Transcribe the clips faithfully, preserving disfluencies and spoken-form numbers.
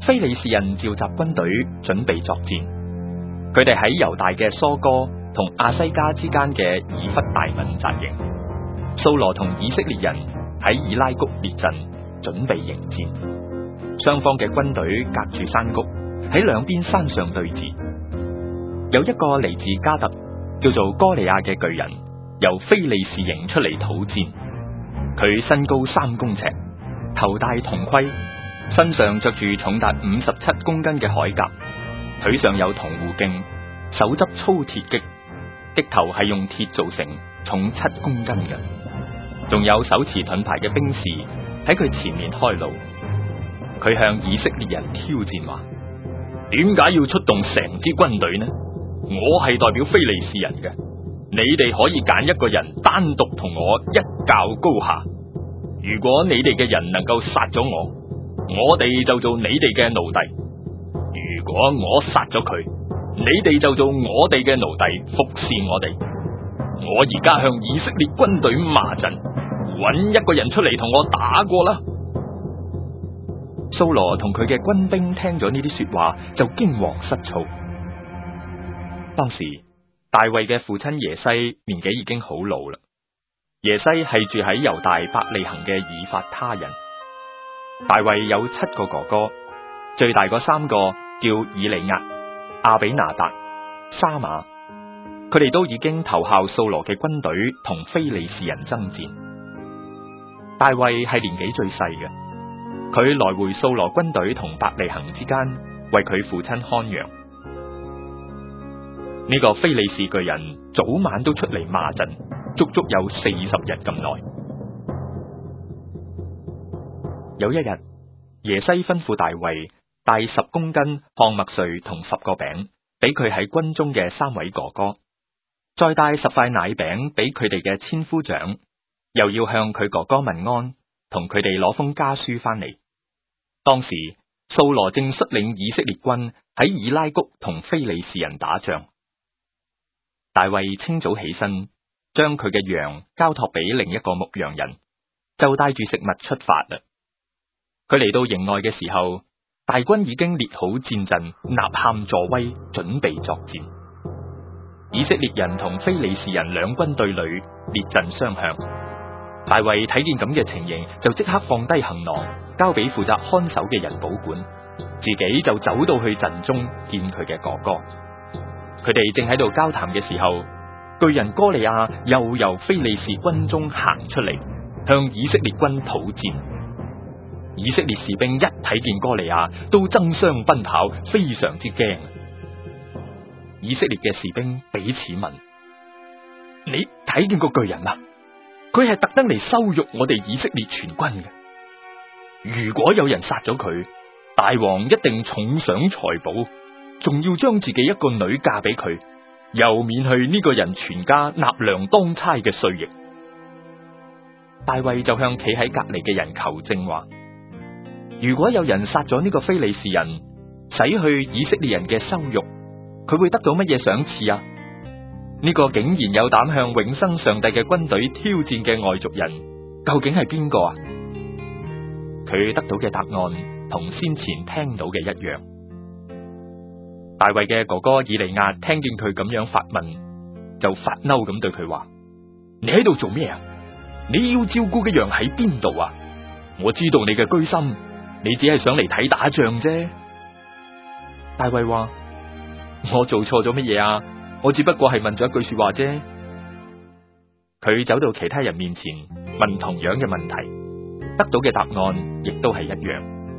非利士人召集軍隊準備作戰。佢哋喺猶大嘅疏哥同亞西加之間嘅以弗大憫紮營。掃羅同以色列人喺以拉谷列陣準備迎戰。雙方嘅軍隊隔住山谷，喺兩邊山上對峙。有一個嚟自迦特叫做哥利亞嘅巨人，由非利士營出嚟討戰。佢身高三公尺，頭戴銅盔，身上着住重達五十七公斤嘅鎧甲，腿上有銅護鏡，手執粗鐵戟，戟頭係用鐵做成，重七公斤嘅。仲有手持盾牌嘅兵士喺佢前面開路。佢向以色列人挑戰話：點解要出動成支軍隊呢？我係代表非利士人嘅，你哋可以揀一個人單獨同我一較高下。如果你哋嘅人能夠殺咗我，我哋就做你哋嘅奴隸；如果我殺咗佢，你哋就做我哋嘅奴隸，服侍我哋。我而家向以色列軍隊罵陣，揾一個人出嚟同我打過啦。掃羅同佢嘅軍兵聽咗呢啲說話，就驚惶失措。當時大衛嘅父親耶西年紀已經好老啦。耶西係住喺猶大伯利恆嘅以法他人。大衛有七個哥哥，最大嗰三個叫以利押、亞比拿達、沙馬，佢哋都已經投效掃羅嘅軍隊同非利士人爭戰。大衛係年紀最細嘅，佢來回掃羅軍隊同伯利恆之間，為佢父親看羊。呢個非利士巨人早晚都出嚟罵陣，足足有四十日咁耐。有一日，耶西吩咐大衛帶十公斤糠麥穗同十個餅俾佢喺軍中嘅三位哥哥，再帶十塊奶餅俾佢哋嘅千夫長，又要向佢哥哥問安，同佢哋攞封家書翻嚟。當時掃羅正率領以色列軍喺以拉谷同非利士人打仗。大衛清早起身，將佢嘅羊交託俾另一個牧羊人，就帶住食物出發啦。佢嚟到營外嘅時候，大軍已經列好戰陣，吶喊助威，準備作戰。以色列人同非利士人兩軍對壘，列陣相向。大衛睇見咁嘅情形，就即刻放低行囊，交俾負責看守嘅人保管，自己就走到去陣中見佢嘅哥哥。佢哋正喺度交談嘅時候，巨人哥利亞又由非利士軍中行出嚟，向以色列軍討戰。以色列士兵一睇見哥利亞，都爭相奔跑，非常之驚。以色列嘅士兵彼此問：你睇見個巨人啊？佢係特登嚟羞辱我哋以色列全軍嘅。如果有人殺咗佢，大王一定重賞財寶，仲要將自己一個女嫁俾佢，又免去呢個人全家納糧當差嘅稅役。大衛就向企喺隔籬嘅人求證話：如果有人殺咗呢個非利士人，洗去以色列人嘅羞辱，佢會得到乜嘢賞賜啊？呢個竟然有膽向永生上帝嘅軍隊挑戰嘅外族人，究竟係邊個啊？佢得到嘅答案同先前聽到嘅一樣。大衛嘅哥哥以利押聽見佢咁樣發問，就發嬲咁對佢話：你喺度做咩啊？你要照顧嘅羊喺邊度啊？我知道你嘅居心，你只係想嚟睇打仗啫。大衛話：我做錯咗乜嘢啊？我只不過係問咗一句說話啫。佢走到其他人面前問同樣嘅問題，得到嘅答案亦都係一樣。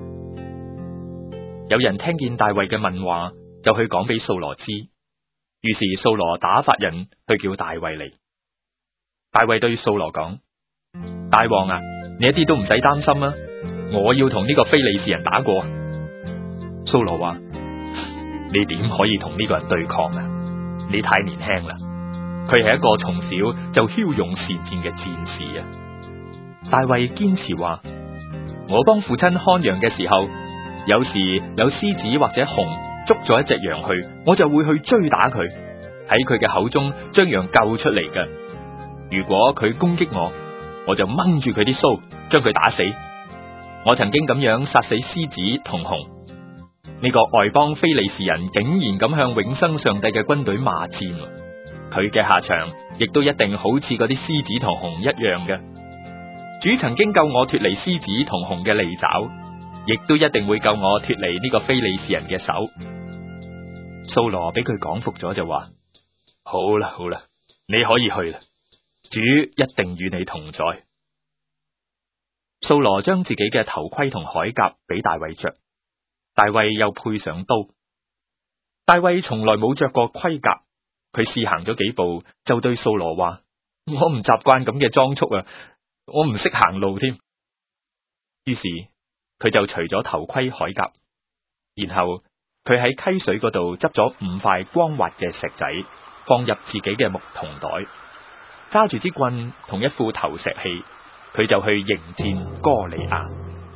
有人聽見大衛嘅問話，就去講俾掃羅知。於是掃羅打發人去叫大衛嚟。大衛對掃羅講：大王啊，你一啲都唔使擔心啊，我要同呢個非利士人打過。掃羅話：你點可以同呢個人對抗啊？你太年輕啦，佢係一個從小就驍勇善戰嘅戰士啊！大衛堅持話：我幫父親看羊嘅時候，有時有獅子或者熊捉咗一隻羊去，我就會去追打佢，喺佢嘅口中將羊救出嚟嘅。如果佢攻擊我，我就掹住佢啲鬚，將佢打死。我曾經咁樣殺死獅子同熊， 呢個外邦非利士人竟然咁向永生上帝嘅軍隊罵戰，佢嘅下場亦都一定好似嗰啲獅子同熊一樣嘅。主曾經救我脫離獅子同熊嘅利爪，亦都一定會救我脫離呢個非利士人嘅手。掃羅俾佢講服咗就話：好啦好啦，你可以去啦，主一定與你同在。掃羅將自己嘅頭盔同鎧甲俾大衛着，大衛又配上刀。大衛從來冇着過盔甲，佢試行咗幾步就對掃羅話：我唔習慣咁嘅裝束啊，我唔識行路添。於是佢就除咗頭盔鎧甲，然後佢喺溪水嗰度執咗五塊光滑嘅石仔，放入自己嘅牧童袋，揸住支棍同一副投石器，佢就去迎戰哥利亞。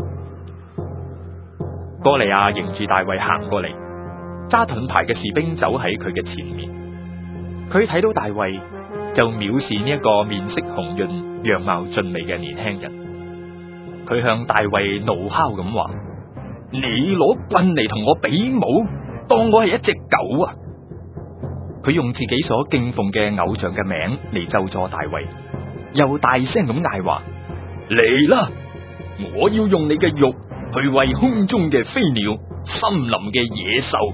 哥利亞迎住大衛行過嚟，揸盾牌嘅士兵走喺佢嘅前面。佢睇到大衛就藐視呢一個面色紅潤、樣貌俊美嘅年輕人。佢向大衛怒哮咁話：你攞棍嚟同我比武，當我係一隻狗啊！佢用自己所敬奉嘅偶像嘅名嚟咒詛大衛，又大聲咁嗌話：嚟啦！我要用你嘅肉去餵空中嘅飛鳥、森林嘅野獸。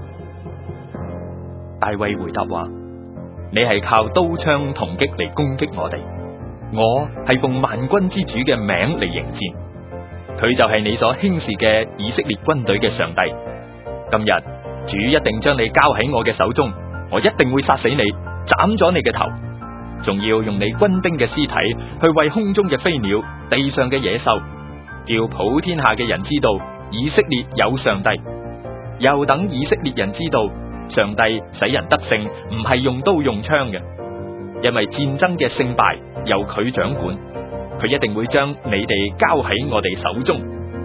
大衛回答話：你係靠刀槍銅戟嚟攻擊我哋，我係奉萬軍之主嘅名嚟迎戰。佢就係你所輕視嘅以色列軍隊嘅上帝。今日主一定將你交喺我嘅手中，我一定會殺死你，斬咗你嘅頭，仲要用你軍兵嘅屍體去餵空中嘅飛鳥、地上嘅野獸，叫普天下嘅人知道以色列有上帝，又等以色列人知道上帝使人得勝唔係用刀用槍嘅，因為戰爭嘅勝敗由佢掌管，佢一定會將你哋交喺我哋手中。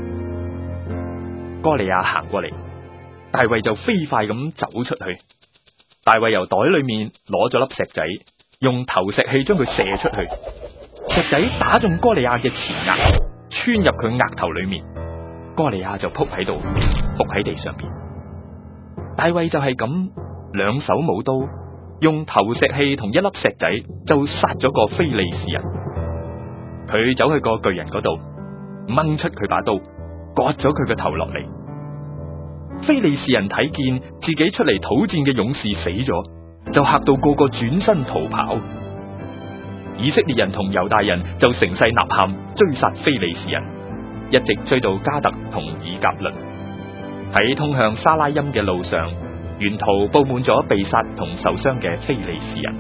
哥利亞行過嚟，大衛就飛快咁走出去。大衛由袋裏面攞咗粒石仔，用投石器將佢射出去。石仔打中哥利亞嘅前額，穿入佢額頭裏面。哥利亞就撲喺度，伏喺地上面。大衛就係咁，兩手舞刀，用投石器同一粒石仔就殺咗個非利士人。佢走去個巨人嗰度，掹出佢把刀，割咗佢個頭落嚟。非利士人睇見自己出嚟討戰嘅勇士死咗，就嚇到個個轉身逃跑。以色列人同猶大人就乘勢吶喊追殺非利士人，一直追到加特同以革倫。喺通向沙拉音嘅路上，沿途布滿咗被殺同受傷嘅非利士人。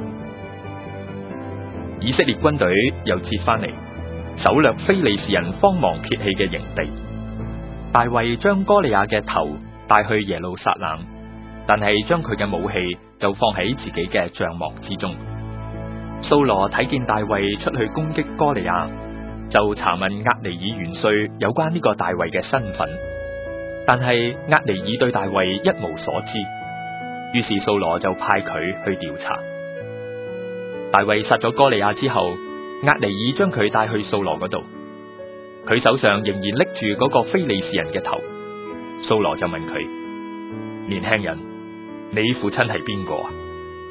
以色列軍隊又折翻嚟，搜掠非利士人慌忙撇棄嘅營地。大衛將哥利亞嘅頭帶去耶路撒冷，但係將佢嘅武器就放喺自己嘅帳幕之中。掃羅睇見大衛出去攻擊哥利亞，就查問押尼珥元帥有關呢個大衛嘅身份，但係押尼珥對大衛一無所知。於是掃羅就派佢去調查。大衛殺咗哥利亞之後，押尼珥將佢帶去掃羅嗰度，佢手上仍然拎住嗰個非利士人嘅頭。掃羅就問佢：年輕人，你父親係邊個啊？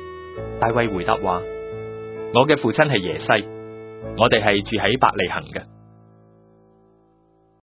大衛回答話：我嘅父親係耶西，我哋係住喺伯利恆嘅。